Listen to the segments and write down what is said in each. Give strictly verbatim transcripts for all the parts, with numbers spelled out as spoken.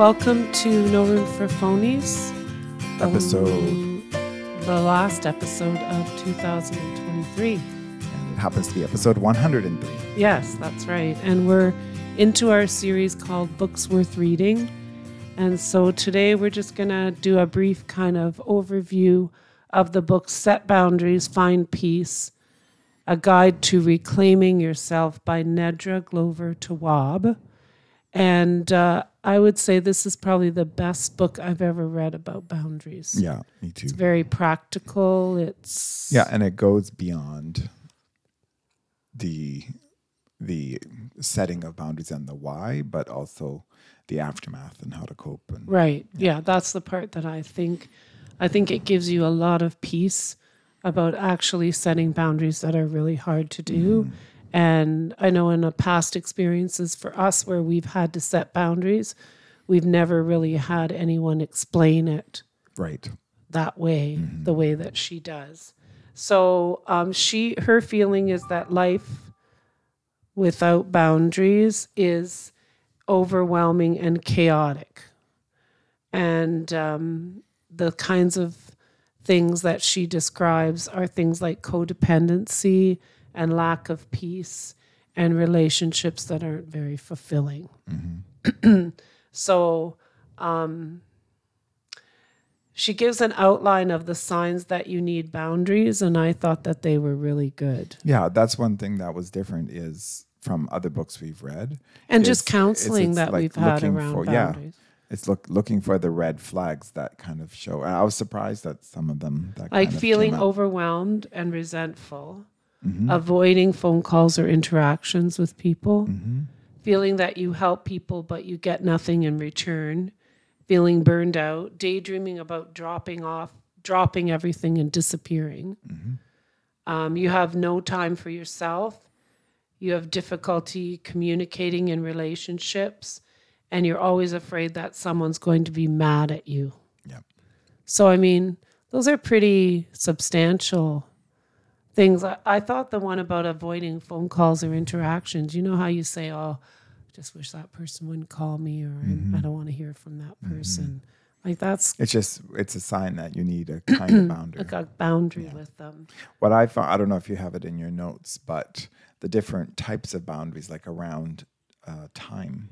Welcome to No Room for Phonies. Episode. Um, the last episode of two thousand twenty-three. And it happens to be episode one hundred three. Yes, that's right. And we're into our series called Books Worth Reading. And so today we're just going to do a brief kind of overview of the book Set Boundaries, Find Peace, A Guide to Reclaiming Yourself by Nedra Glover Tawwab. And uh, I would say this is probably the best book I've ever read about boundaries. Yeah, me too. It's very practical. It's Yeah, and it goes beyond the the setting of boundaries and the why, but also the aftermath and how to cope. And, right. Yeah. yeah, that's the part that I think. I think it gives you a lot of peace about actually setting boundaries that are really hard to do. Mm. And I know in a past experiences for us where we've had to set boundaries, we've never really had anyone explain it right that way, mm-hmm. the way that she does. So um, she, her feeling is that life without boundaries is overwhelming and chaotic. And um, the kinds of things that she describes are things like codependency and lack of peace and relationships that aren't very fulfilling. Mm-hmm. So um, she gives an outline of the signs that you need boundaries, and I thought that they were really good. Yeah, that's one thing that was different is from other books we've read. And just counseling it's, it's that like we've had around for, boundaries. Yeah, it's look, looking for the red flags that kind of show. And I was surprised that some of them... That like kind of feeling overwhelmed and resentful. Mm-hmm. Avoiding phone calls or interactions with people, mm-hmm. feeling that you help people but you get nothing in return, feeling burned out, daydreaming about dropping off, dropping everything and disappearing. Mm-hmm. Um, you have no time for yourself. You have difficulty communicating in relationships, and you're always afraid that someone's going to be mad at you. Yep. So, I mean, those are pretty substantial things. I, I thought the one about avoiding phone calls or interactions, you know how you say, oh, I just wish that person wouldn't call me, or mm-hmm. I don't want to hear from that person. Mm-hmm. Like that's... It's just, it's a sign that you need a kind of boundary. Like a boundary yeah. with them. What I found, I don't know if you have it in your notes, but the different types of boundaries, like around uh, time.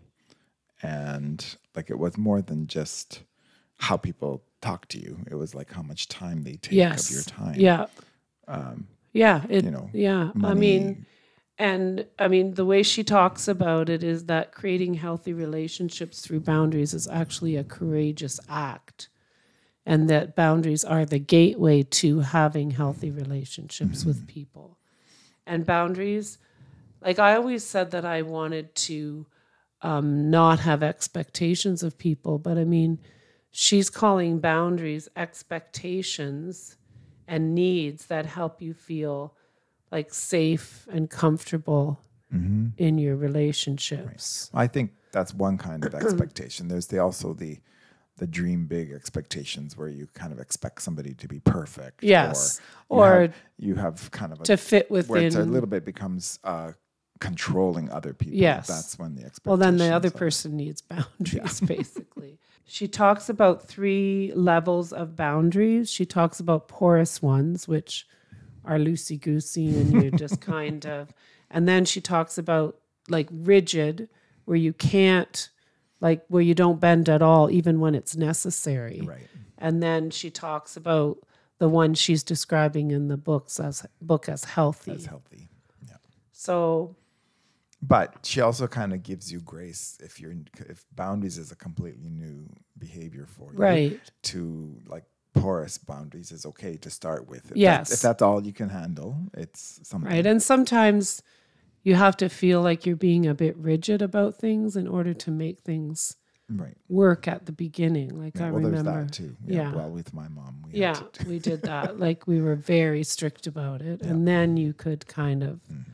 And like it was more than just how people talk to you. It was like how much time they take yes. of your time. Yeah. Um, Yeah, it, you know, yeah. money. I mean, and I mean, the way she talks about it is that creating healthy relationships through boundaries is actually a courageous act, and that boundaries are the gateway to having healthy relationships mm-hmm. with people. And boundaries, like I always said that I wanted to um, not have expectations of people, but I mean, she's calling boundaries expectations and needs that help you feel like safe and comfortable mm-hmm. in your relationships. Right. I think that's one kind of expectation. There's the also the the dream big expectations where you kind of expect somebody to be perfect. Yes. Or, or you, have, you have kind of a, to fit within. Where it's a little bit becomes uh, controlling other people. Yes. That's when the expectations. Well, then the other person needs boundaries, yeah. basically. She talks about three levels of boundaries. She talks about porous ones, which are loosey-goosey and you just kind of... And then she talks about like rigid, where you can't, like where you don't bend at all, even when it's necessary. Right. And then she talks about the one she's describing in the books as book as healthy. As healthy, yeah. So... But she also kind of gives you grace if you're if boundaries is a completely new behavior for you. Right. To like porous boundaries is okay to start with. If yes. That, if that's all you can handle, it's something. Right. And sometimes you have to feel like you're being a bit rigid about things in order to make things right. work at the beginning. Like yeah, I well, remember. There's that too. Yeah, yeah. Well, with my mom, we yeah, had to we did that. Like we were very strict about it, yeah. and then you could kind of. Mm-hmm.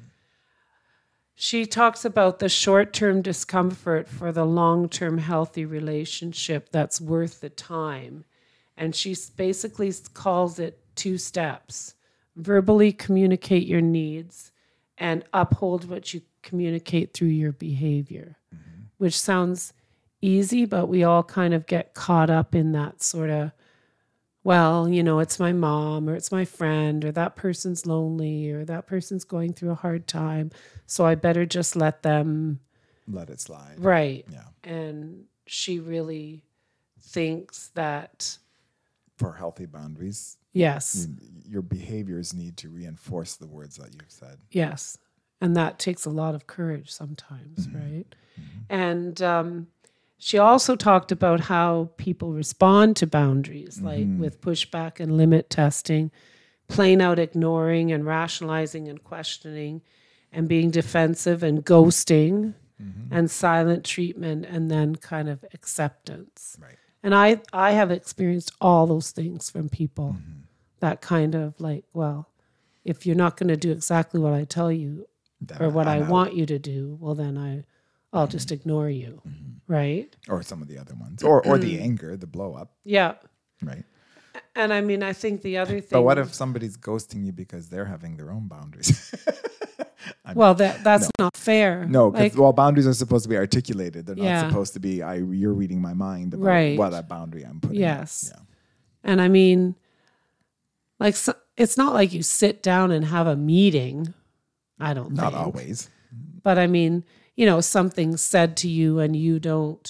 She talks about the short-term discomfort for the long-term healthy relationship that's worth the time. And she basically calls it two steps. Verbally communicate your needs and uphold what you communicate through your behavior, mm-hmm. which sounds easy, but we all kind of get caught up in that sort of, well, you know, it's my mom or it's my friend or that person's lonely or that person's going through a hard time. So I better just let them. Let it slide. Right. Yeah. And she really thinks that. For healthy boundaries. Yes. You, your behaviors need to reinforce the words that you've said. Yes. And that takes a lot of courage sometimes, mm-hmm. right? Mm-hmm. And um, she also talked about how people respond to boundaries, mm-hmm. like with pushback and limit testing, plain out ignoring and rationalizing and questioning, and being defensive and ghosting, mm-hmm. and silent treatment, and then kind of acceptance. Right. And I, I have experienced all those things from people, mm-hmm. that kind of like, well, if you're not going to do exactly what I tell you, then or what I'm I out. want you to do, well, then I, I'll mm-hmm. just ignore you, mm-hmm. right? Or some of the other ones. Or or the anger, the blow up. Yeah. Right. And I mean, I think the other thing... But what if somebody's ghosting you because they're having their own boundaries? well, that that's no. not fair. No, because like, well, boundaries are supposed to be articulated. They're yeah. not supposed to be, I, you're reading my mind about right. what a boundary I'm putting. Yes. Yeah. And I mean, like, so, it's not like you sit down and have a meeting. I don't Not think. always. But I mean, you know, something's said to you and you don't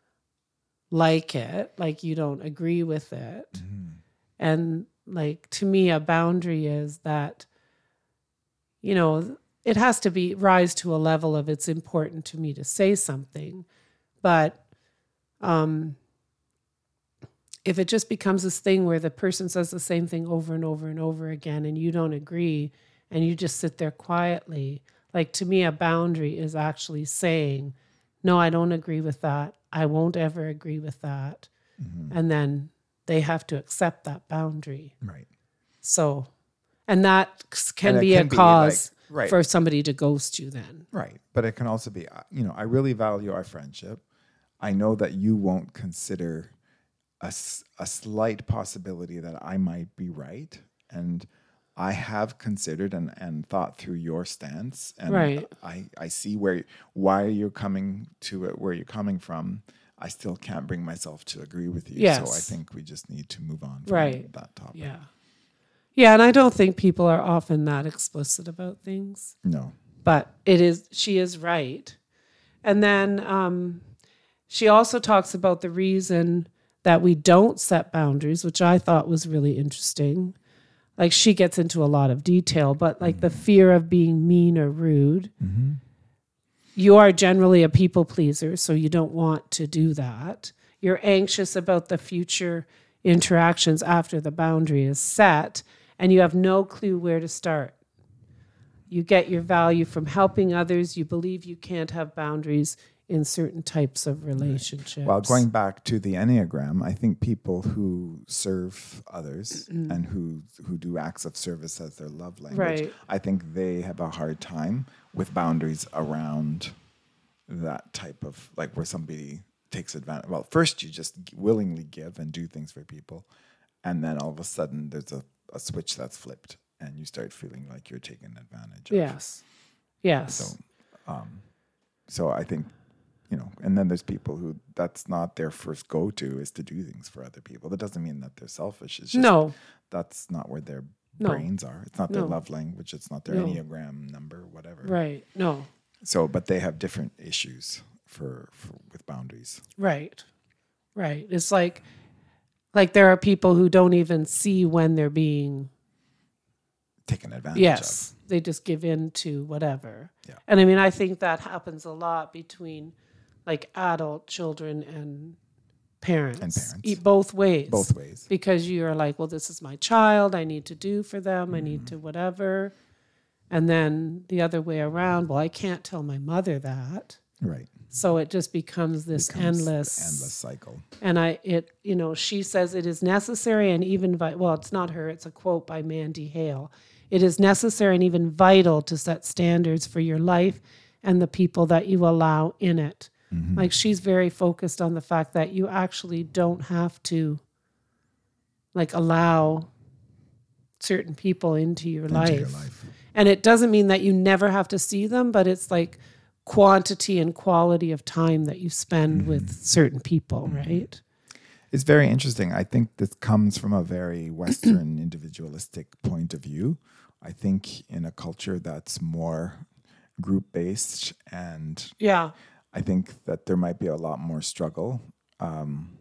like it, like you don't agree with it. Mm-hmm. And like, to me, a boundary is that, you know, it has to be rise to a level of it's important to me to say something. But um, if it just becomes this thing where the person says the same thing over and over and over again and you don't agree and you just sit there quietly, like, to me, a boundary is actually saying, no, I don't agree with that. I won't ever agree with that. Mm-hmm. And then they have to accept that boundary. Right. So, and that can and be can a cause be like, right. for somebody to ghost you then. Right. But it can also be, you know, I really value our friendship. I know that you won't consider a, a slight possibility that I might be right. And I have considered and, and thought through your stance. And right. I, I see where why you're coming to it, where you're coming from. I still can't bring myself to agree with you. Yes. So I think we just need to move on from right. that topic. Yeah. Yeah, and I don't think people are often that explicit about things. No. But it is, she is right. And then um, she also talks about the reason that we don't set boundaries, which I thought was really interesting. Like, she gets into a lot of detail, but like mm-hmm. the fear of being mean or rude. Mm-hmm. You are generally a people pleaser, so you don't want to do that. You're anxious about the future interactions after the boundary is set, and you have no clue where to start. You get your value from helping others. You believe you can't have boundaries in certain types of relationships. Right. Well, going back to the Enneagram, I think people who serve others mm-hmm. and who who do acts of service as their love language, right. I think they have a hard time with boundaries around that type of, like, where somebody takes advantage. Well, first you just willingly give and do things for people, and then all of a sudden there's a, a switch that's flipped, and you start feeling like you're taken advantage of. Yes. Yes. So, um, so I think, you know, and then there's people who that's not their first go-to is to do things for other people. That doesn't mean that they're selfish. It's just no. that's not where their no. brains are. It's not their no. love language. It's not their no. Enneagram number, whatever. Right. No. So, but they have different issues for, for with boundaries. Right. Right. It's like, like there are people who don't even see when they're being taken advantage yes, of. They just give in to whatever. Yeah. And I mean, I think that happens a lot between like adult children and parents. And parents. Eat both ways. Both ways. Because you're like, well, this is my child. I need to do for them. Mm-hmm. I need to whatever. And then the other way around, well, I can't tell my mother that. Right. So it just becomes this becomes endless endless cycle. And I, it, you know, she says it is necessary and even, vi- well, it's not her, it's a quote by Mandy Hale. It is necessary and even vital to set standards for your life and the people that you allow in it. Mm-hmm. Like, she's very focused on the fact that you actually don't have to, like, allow certain people into your, into life. your life. And it doesn't mean that you never have to see them, but it's like quantity and quality of time that you spend Mm-hmm. with certain people, right? It's very interesting. I think this comes from a very Western individualistic point of view. I think in a culture that's more group based, and Yeah. I think that there might be a lot more struggle um,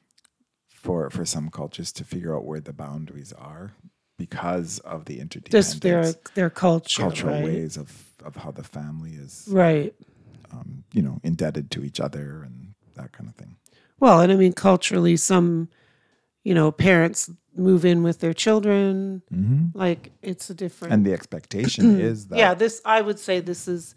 for for some cultures to figure out where the boundaries are because of the interdependence, Just their their culture, cultural right? ways of, of how the family is, Right. um, you know, indebted to each other and that kind of thing. Well, and I mean, culturally, some, you know, parents move in with their children. Mm-hmm. Like, it's a different. And the expectation is that yeah, this, I would say this is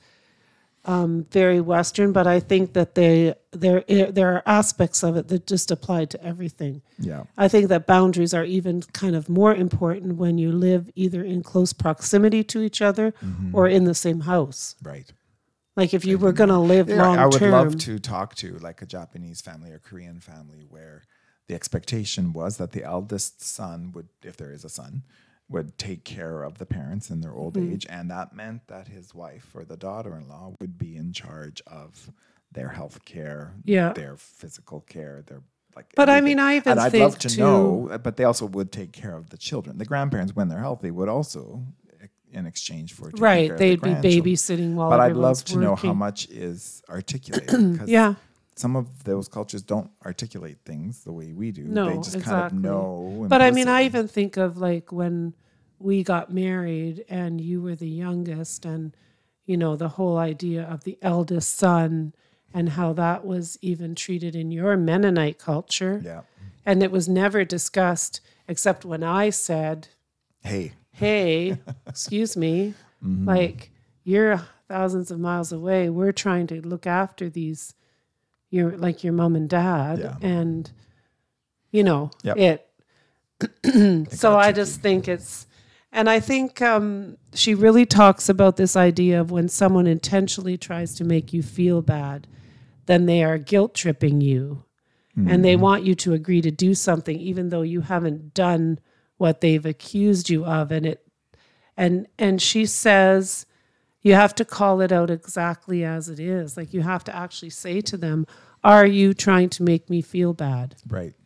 um, very Western, but I think that they there there are aspects of it that just apply to everything. yeah, I think that boundaries are even kind of more important when you live either in close proximity to each other Mm-hmm. or in the same house. right. Like if you were going to live Yeah, long I would term. love to talk to like a Japanese family or Korean family where the expectation was that the eldest son would, if there is a son, would take care of the parents in their old Mm-hmm. age, and that meant that his wife or the daughter-in-law would be in charge of their health care, Yeah. their physical care, their like. But I everything. mean, I even and I'd think love to too- know, but they also would take care of the children. The grandparents, when they're healthy, would also, in exchange for taking care Right, of they'd the be grandchildren. babysitting while But I'd everyone's love to know how working. much is articulated, because Yeah. some of those cultures don't articulate things the way we do. No, they just kind exactly. of know. But I mean, I implicitly. even think of like when we got married and you were the youngest, and, you know, the whole idea of the eldest son and how that was even treated in your Mennonite culture. Yeah. And it was never discussed except when I said, Hey. hey, excuse me, Mm-hmm. like you're thousands of miles away. We're trying to look after these, your like your mom and dad, Yeah. and you know Yep. it. So got I tricky. just think it's, and I think um, she really talks about this idea of when someone intentionally tries to make you feel bad, then they are guilt tripping you. And they want you to agree to do something even though you haven't done what they've accused you of. And it and and she says you have to call it out exactly as it is. Like you have to actually say to them, are you trying to make me feel bad? Right.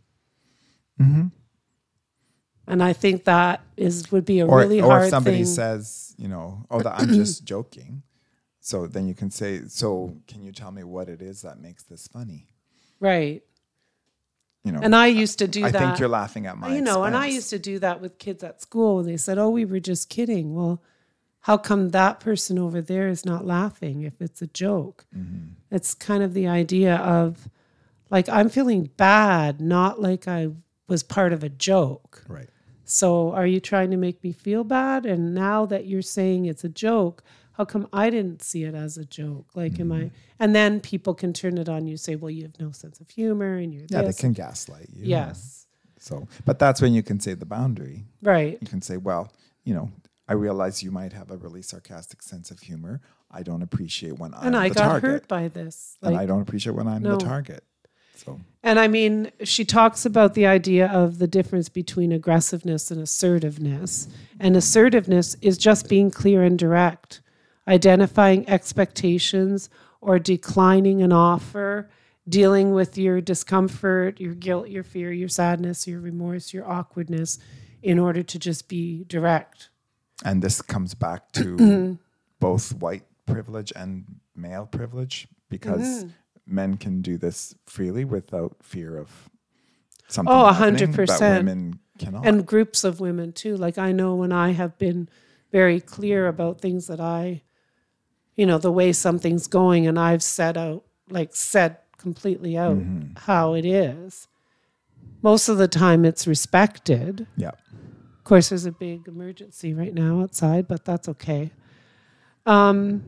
And I think that is would be a Or, really or hard if somebody thing. says, you know, oh, that I'm just joking. So then you can say, so can you tell me what it is that makes this funny? Right. You know, And I used to do I that. think you're laughing at my you know, and I expense. used to do that with kids at school when they said, oh, we were just kidding. Well, how come that person over there is not laughing if it's a joke? Mm-hmm. It's kind of the idea of like, I'm feeling bad, not like I was part of a joke. Right. So are you trying to make me feel bad? And now that you're saying it's a joke, how come I didn't see it as a joke? Like, Mm-hmm. am I? And then people can turn it on you, say, well, you have no sense of humor and you're Yeah, this. they can gaslight you. Yes. So, but that's when you can say the boundary. Right. You can say, well, you know, I realize you might have a really sarcastic sense of humor. I don't appreciate when I'm And I the got target. hurt by this. and Like, I don't appreciate when I'm no. the target. So, And I mean, she talks about the idea of the difference between aggressiveness and assertiveness. And assertiveness is just being clear and direct, identifying expectations or declining an offer, dealing with your discomfort, your guilt, your fear, your sadness, your remorse, your awkwardness in order to just be direct. and this comes back to both white privilege and male privilege, because Mm-hmm. men can do this freely without fear of something Oh, a happening, hundred but percent. women cannot. And groups of women too. Like I know when I have been very clear about things that I, you know, the way something's going, and I've said out, like said completely out how it is. Most of the time it's respected. yeah. Of course, there's a big emergency right now outside, but that's okay. Um,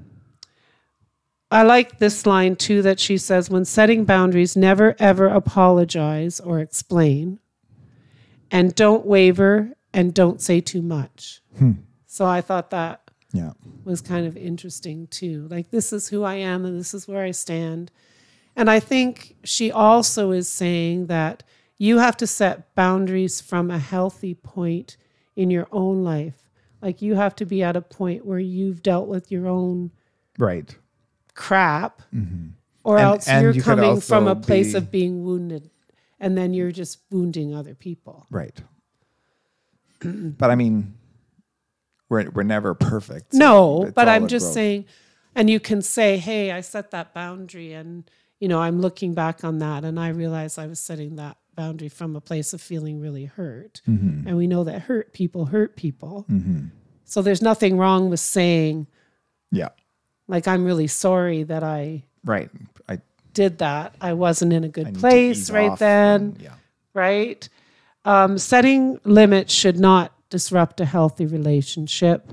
I like this line too that she says, when setting boundaries, never ever apologize or explain. And don't waver and don't say too much. So I thought that Yeah. was kind of interesting too. Like, this is who I am and this is where I stand. And I think she also is saying that you have to set boundaries from a healthy point in your own life. Like, you have to be at a point where you've dealt with your own Right. crap, Mm-hmm. or And- else and you're you could coming from a also place be- of being wounded, and then you're just wounding other people. Right. But I mean, we're we're never perfect. so No, it's but all I'm a just growth. saying, and you can say, hey, I set that boundary, and, you know, I'm looking back on that, and I realized I was setting that boundary from a place of feeling really hurt. Mm-hmm. And we know that hurt people hurt people. Mm-hmm. So there's nothing wrong with saying, Yeah. like, I'm really sorry that I Right. I, did that. I wasn't in a I good need to place ease right off then, and- yeah. right? Um, setting limits should not disrupt a healthy relationship.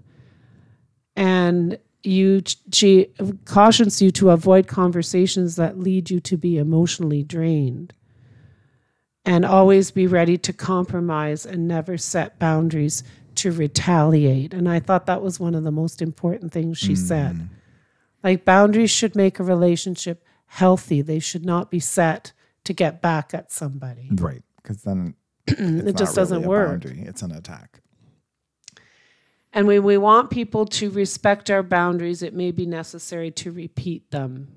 And you, she cautions you to avoid conversations that lead you to be emotionally drained. And always be ready to compromise and never set boundaries to retaliate. And I thought that was one of the most important things she said. Like, boundaries should make a relationship healthy. They should not be set to get back at somebody. Right. Because then it's It not just doesn't really a work. boundary. It's an attack. And when we want people to respect our boundaries, it may be necessary to repeat them.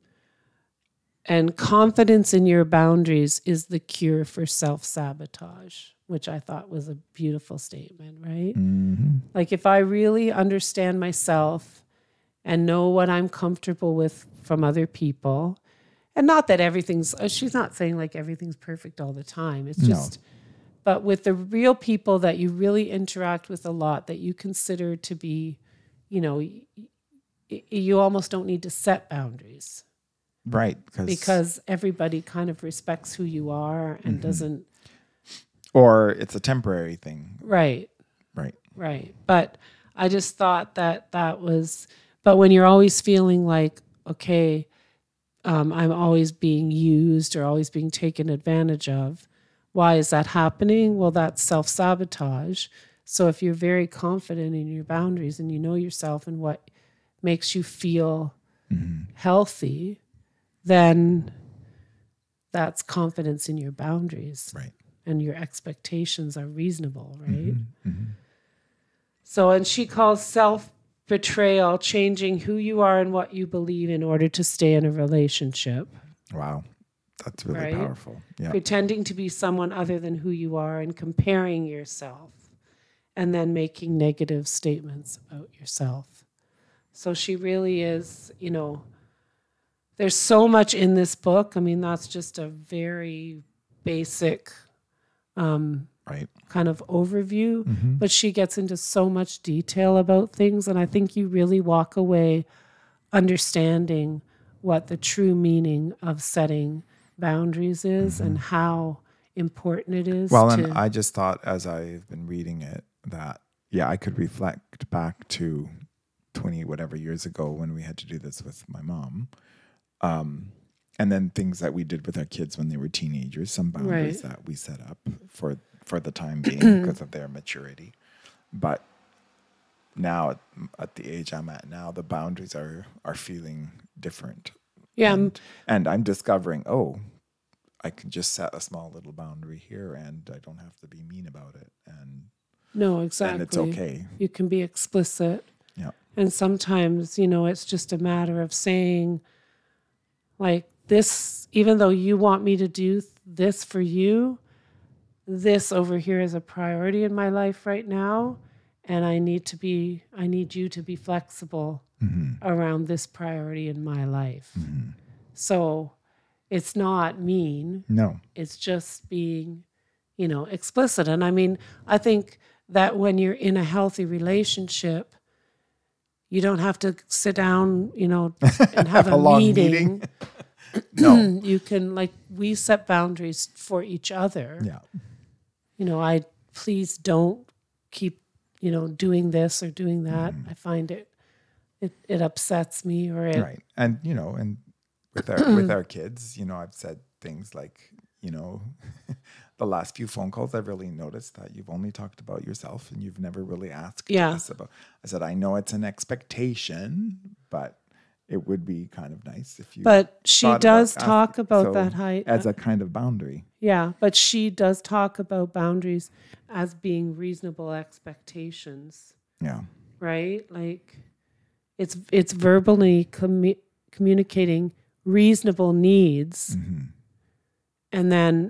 And confidence in your boundaries is the cure for self-sabotage, which I thought was a beautiful statement, right? Mm-hmm. Like, if I really understand myself and know what I'm comfortable with from other people, and not that everything's, uh, she's not saying like everything's perfect all the time. It's No. just, but with the real people that you really interact with a lot, that you consider to be, you know, y- y- you almost don't need to set boundaries Right. because everybody kind of respects who you are and doesn't. Or it's a temporary thing. Right. Right. Right. But I just thought that that was, but when you're always feeling like, okay, um, I'm always being used or always being taken advantage of, why is that happening? Well, that's self-sabotage. So if you're very confident in your boundaries and you know yourself and what makes you feel healthy, then that's confidence in your boundaries. Right. And your expectations are reasonable, right? So, and she calls self-betrayal changing who you are and what you believe in order to stay in a relationship. Wow. That's really Right. powerful. Yeah. Pretending to be someone other than who you are and comparing yourself and then making negative statements about yourself. So she really is, you know, there's so much in this book. I mean, that's just a very basic um, Right. kind of overview, Mm-hmm. but she gets into so much detail about things. And I think you really walk away understanding what the true meaning of setting boundaries is and how important it is. Well, to, and I just thought as I've been reading it that, yeah, I could reflect back to twenty whatever years ago when we had to do this with my mom. Um, and then things that we did with our kids when they were teenagers, some boundaries Right. that we set up for, for the time being because of their maturity. But now at, at the age I'm at now, the boundaries are, are feeling different. yeah, And, and I'm discovering, oh, I can just set a small little boundary here and I don't have to be mean about it. And, no, exactly. and it's okay. You can be explicit. Yeah. And sometimes, you know, it's just a matter of saying, like, this, even though you want me to do th- this for you, this over here is a priority in my life right now. And I need to be, I need you to be flexible around this priority in my life. So it's not mean. No. It's just being, you know, explicit. And I mean, I think that when you're in a healthy relationship, you don't have to sit down, you know, and have, Have a, a long meeting. meeting. No. You can, like, we set boundaries for each other. Yeah. You know, I please don't keep, you know, doing this or doing that. I find it, it, it upsets me or it, Right. And, you know, and with our, with our kids, you know, I've said things like, you know, the last few phone calls, I've really noticed that you've only talked about yourself and you've never really asked Yeah. us about, I said, I know it's an expectation, but it would be kind of nice if you. But she thought does about talk ask- about so that height. as a kind of boundary. Yeah, but she does talk about boundaries as being reasonable expectations, Yeah. right? Like, it's it's verbally commu- communicating reasonable needs Mm-hmm. and then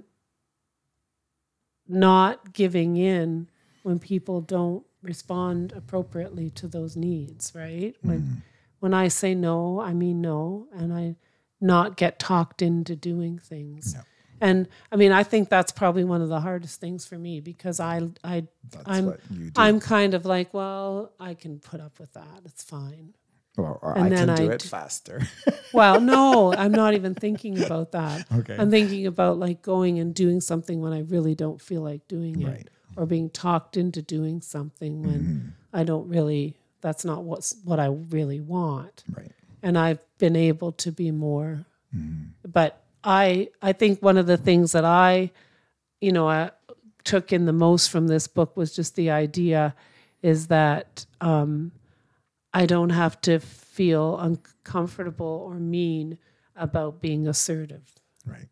not giving in when people don't respond appropriately to those needs, right? When Mm-hmm. when I say no, I mean no, and I not get talked into doing things. Yeah. And I mean, I think that's probably one of the hardest things for me because I I That's I'm what you do. I'm kind of like, well, I can put up with that. It's fine. or or and I then can do I it d- faster. Well, no, I'm not even thinking about that. Okay. I'm thinking about like going and doing something when I really don't feel like doing it, Right. or being talked into doing something when Mhm. I don't really. That's not what's what I really want. Right. And I've been able to be more. Mhm. But I I think one of the things that I, you know, I took in the most from this book was just the idea is that um, I don't have to feel uncomfortable or mean about being assertive, Right.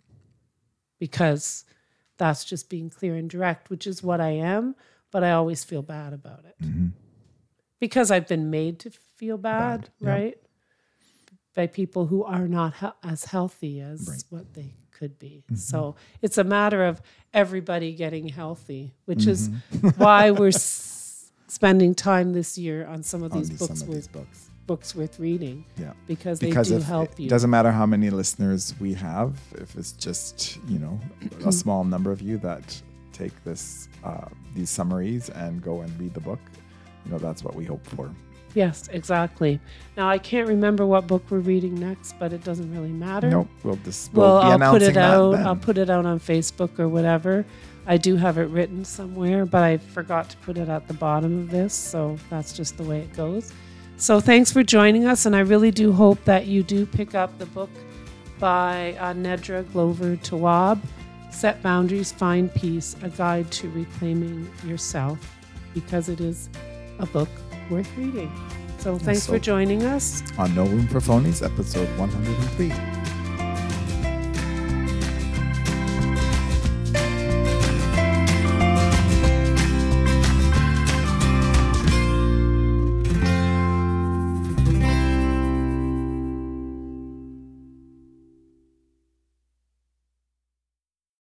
because that's just being clear and direct, which is what I am, but I always feel bad about it Mhm. because I've been made to feel bad, Bad, yeah. right? By people who are not he- as healthy as Right. what they could be. So it's a matter of everybody getting healthy, which is why we're s- spending time this year on some of On these these- books some of with these books. books worth reading, Yeah. because, Because they do if help it you. doesn't matter how many listeners we have, if it's just, you know, a small number of you that take this uh, these summaries and go and read the book, you know, that's what we hope for. Yes, exactly. Now I can't remember what book we're reading next, but it doesn't really matter. Nope, we'll just we'll Well, be I'll announcing put it that out. then. I'll put it out on Facebook or whatever. I do have it written somewhere, but I forgot to put it at the bottom of this, so that's just the way it goes. So thanks for joining us, and I really do hope that you do pick up the book by uh, Nedra Glover Tawwab, Set Boundaries, Find Peace, A Guide to Reclaiming Yourself, because it is a book worth reading. So thanks so- for joining us. On No Room for Phonies, episode one hundred three.